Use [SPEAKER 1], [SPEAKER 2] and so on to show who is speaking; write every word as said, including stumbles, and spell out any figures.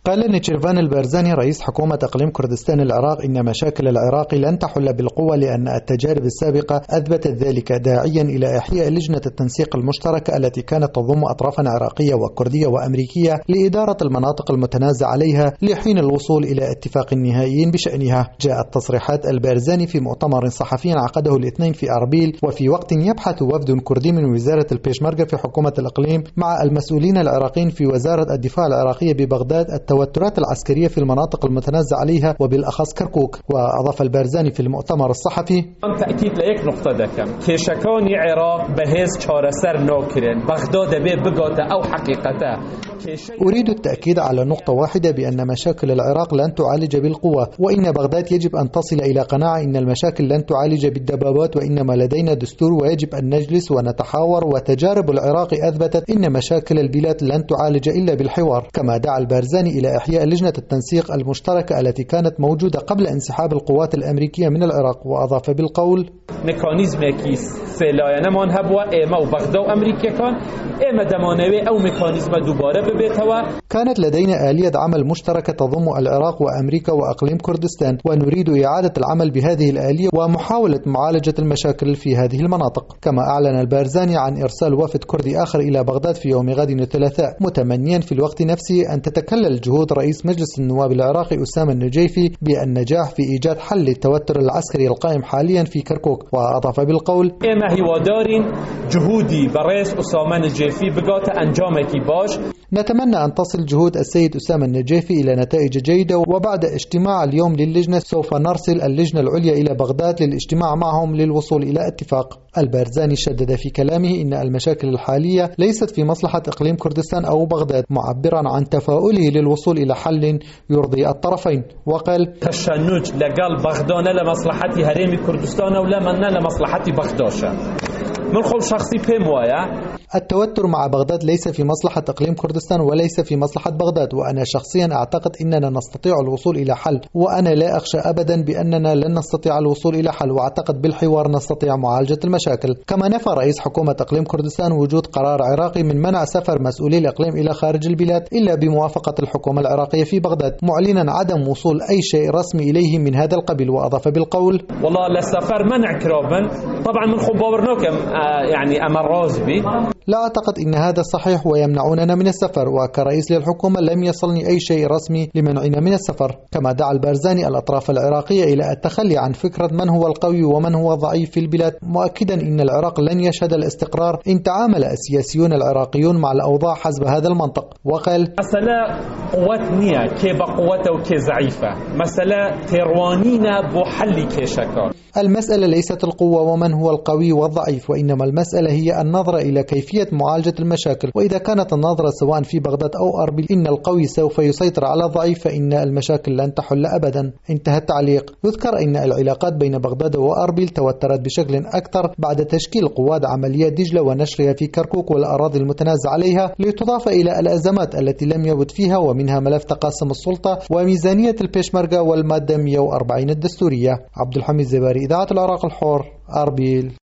[SPEAKER 1] قال نيتشيرفان البارزاني رئيس حكومة إقليم كردستان العراق إن مشاكل العراق لن تحل بالقوة لأن التجارب السابقة أثبتت ذلك، داعيا إلى إحياء لجنة التنسيق المشتركة التي كانت تضم أطرافا عراقية وكردية وأمريكية لإدارة المناطق المتنازع عليها لحين الوصول إلى اتفاق نهائي بشأنها. جاءت تصريحات البارزاني في مؤتمر صحفي عقده الاثنين في أربيل، وفي وقت يبحث وفد كردي من وزارة البيشمركة في حكومة الإقليم مع المسؤولين العراقيين في وزارة الدفاع العراقية ببغداد التوترات العسكرية في المناطق المتنازع عليها وبالأخص كركوك. وأضاف البارزاني في المؤتمر الصحفي:
[SPEAKER 2] تأكيد ليك نقطة دكم كشكاني عراق بهز چارەسەر ناكرن بغداد به بقاته أو حقيقته.
[SPEAKER 1] أريد التأكيد على نقطة واحدة بأن مشاكل العراق لن تعالج بالقوة، وإن بغداد يجب أن تصل إلى قناعة إن المشاكل لن تعالج بالدبابات، وإنما لدينا دستور ويجب أن نجلس ونتحاور، وتجارب العراق أثبتت إن مشاكل البلاد لن تعالج إلا بالحوار. كما دعا البارزاني إلى إحياء لجنة التنسيق المشتركة التي كانت موجودة قبل انسحاب القوات الأمريكية من العراق، وأضاف بالقول:
[SPEAKER 2] ميكانيزم كيس سلايانه من هبوا إما وبغداد وأمريكا كان إما دمانوي أو ميكانيزم دوباره ببيتوا.
[SPEAKER 1] كانت لدينا آلية عمل مشتركة تضم العراق وأمريكا وأقليم كردستان، ونريد إعادة العمل بهذه الآلية ومحاولة معالجة المشاكل في هذه المناطق. كما أعلن البارزاني عن إرسال وفد كردي آخر إلى بغداد في يوم غد الثلاثاء، متمنيا في الوقت نفسه أن تتكلل جهود رئيس مجلس النواب العراقي أسامة النجيفي بالنجاح في إيجاد حل للتوتر العسكري القائم حاليا في كركوك. وأضاف بالقول:
[SPEAKER 2] إما هو دارين جهودي برئيس أسامة النجيفي بقات أنجامك باش.
[SPEAKER 1] نتمنى أن تصل جهود السيد أسامة النجيفي إلى نتائج جيدة، وبعد اجتماع اليوم للجنة سوف نرسل اللجنة العليا إلى بغداد للاجتماع معهم للوصول إلى اتفاق. البارزاني شدد في كلامه إن المشاكل الحالية ليست في مصلحة إقليم كردستان أو بغداد، معبرا عن تفاؤله للوصول إلى حل يرضي الطرفين. وقال:
[SPEAKER 2] تشنج لقال بغداد لمصلحة هرم كردستان ولا من لمصلحة بغداد. من خب شخصي بموايا
[SPEAKER 1] التوتر مع بغداد ليس في مصلحة إقليم كردستان وليس في مصلحة بغداد، وأنا شخصيا أعتقد أننا نستطيع الوصول إلى حل، وأنا لا أخشى أبدا بأننا لن نستطيع الوصول إلى حل، وأعتقد بالحوار نستطيع معالجة المشاكل. كما نفى رئيس حكومة إقليم كردستان وجود قرار عراقي من منع سفر مسؤولي الإقليم إلى خارج البلاد إلا بموافقة الحكومة العراقية في بغداد، معلنا عدم وصول أي شيء رسمي إليه من هذا القبيل. وأضاف بالقول:
[SPEAKER 2] والله للسفر منع كرابن طبعا من خبابرناكم يعني أمر رازبي.
[SPEAKER 1] لا أعتقد أن هذا صحيح ويمنعوننا من السفر، وكرئيس للحكومة لم يصلني أي شيء رسمي لمنعنا من السفر. كما دعا البارزاني الأطراف العراقية إلى التخلي عن فكرة من هو القوي ومن هو ضعيف في البلاد، مؤكدا أن العراق لن يشهد الاستقرار إن تعامل السياسيون العراقيون مع الأوضاع حسب هذا المنطق. وقال:
[SPEAKER 2] مسألة قوة نية كي بقوة وكي ضعيفة، مسألة تيروانينا بحل كيشكار.
[SPEAKER 1] المسألة ليست القوة ومن هو القوي والضعيف، وإنما المسألة هي النظرة إلى كيفية معالجة المشاكل، وإذا كانت النظرة سواء في بغداد أو أربيل إن القوي سوف يسيطر على الضعيف فإن المشاكل لن تحل أبدا. انتهى التعليق. يذكر أن العلاقات بين بغداد وأربيل توترت بشكل أكثر بعد تشكيل قوات عمليات دجلة ونشرها في كركوك والأراضي المتنازع عليها، لتضاف إلى الأزمات التي لم يبت فيها، ومنها ملف تقاسم السلطة وميزانية البيشمركة والمادة مئة وأربعين الدستورية. عبد الحميد زباري، إذاعة العراق الحر، أربيل.